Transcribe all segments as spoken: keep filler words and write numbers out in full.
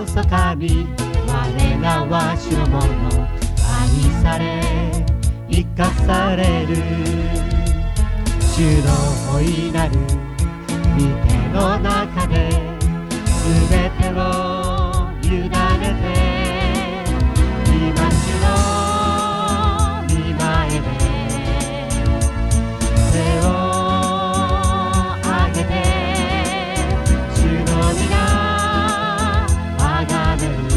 そ神、我らは主のもの、愛され生かされる。主の大いなる御手の中で全てを委ねて、今主の御前で手を上げて、主の皆あがめる、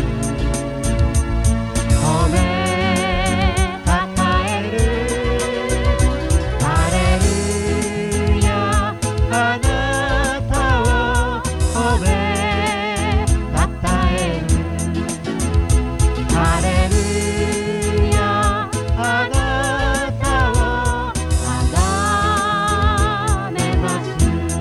褒めたたえる。ハレルヤ、あなたを褒めたたえる。ハレルヤ、あなたをあがめます。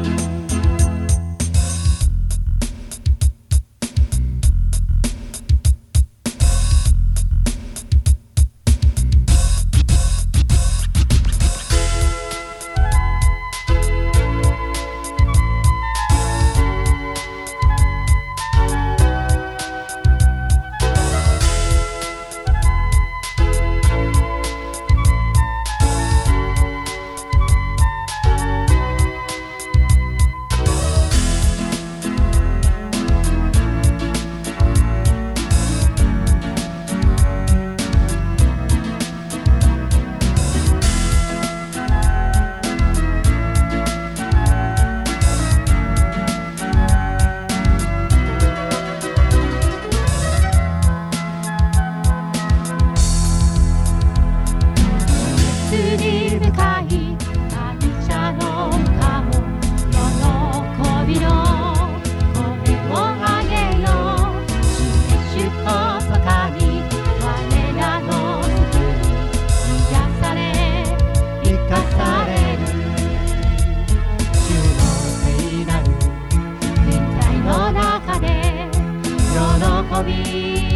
罪深い感謝の顔、喜びの声を上げよう。主こそ神、我らの救い、癒され生かされる。主の聖なる臨在の中で喜び